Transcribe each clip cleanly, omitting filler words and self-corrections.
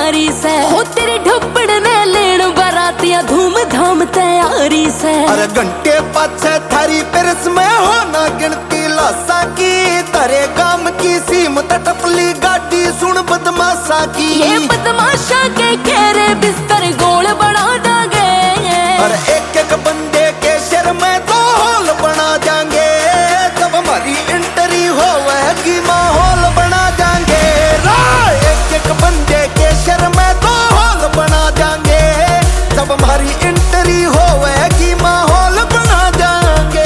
यारी से हो तेरे ढप्पड़ ने लेन बरातियां धूम धाम तैयारी से। अरे घंटे पाछे थारी पेरस में हो ना गिनती लाशा की, तारे काम की सीमत टपली गाड़ी सुन बदमाशा की। ये बदमाशा के घेरे बिस्तर गोल बना देंगे। अरे एक एक बंदे के सिर में तो होल बना जाएंगे, जब हमारी एंट्री होगी माहौल बना जाएंगे। एक एक बंदे के सिर में तो होल बना जाएंगे, जब हमारी एंट्री होगी माहौल बना जाएंगे।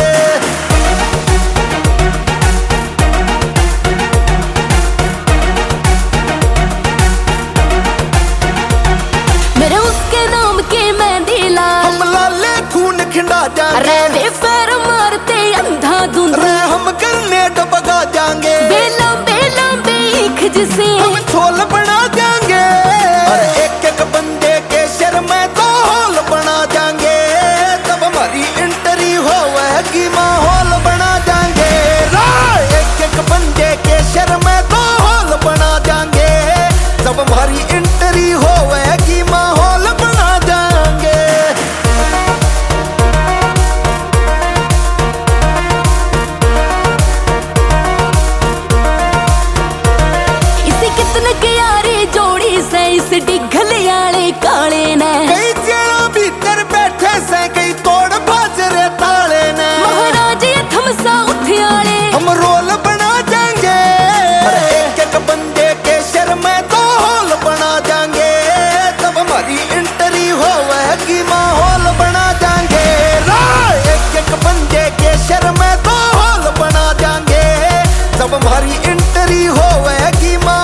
मेरे उसके नाम की मेहंदी लाल, हम लाले खून खिंडा जाएंगे। रे पैर मारते अंधा धुंध, हम करने डबगा जाएंगे। बेला बेला बेख जिसे हम छोल बना जाएंगे। अरे एक एक बंदे के सिर में तो होल बना जाएंगे, तब हमारी एंट्री होगी माहौल बना जाएंगे। एक एक बंदे के सिर में तो होल बना जाएंगे, जब हमारी एंट्री होगी माहौल बना जाएंगे। इसे कितने यारी जोड़ी से इस डिघल याले काले ने, कई जेलों भीतर बैठे से कई तोड़ बाजरे ताले ने। महाराज ये थमसा उठियाले हम रोल बना जाएंगे। अरे एक एक बंदे के सिर में तो होल बना जाएंगे, तब हमारी एंट्री होगी माहौल बना जाएंगे। एक एक बंदे के सिर में तो होल बना जाएंगे, जब हमारी एंट्री होगी माहौल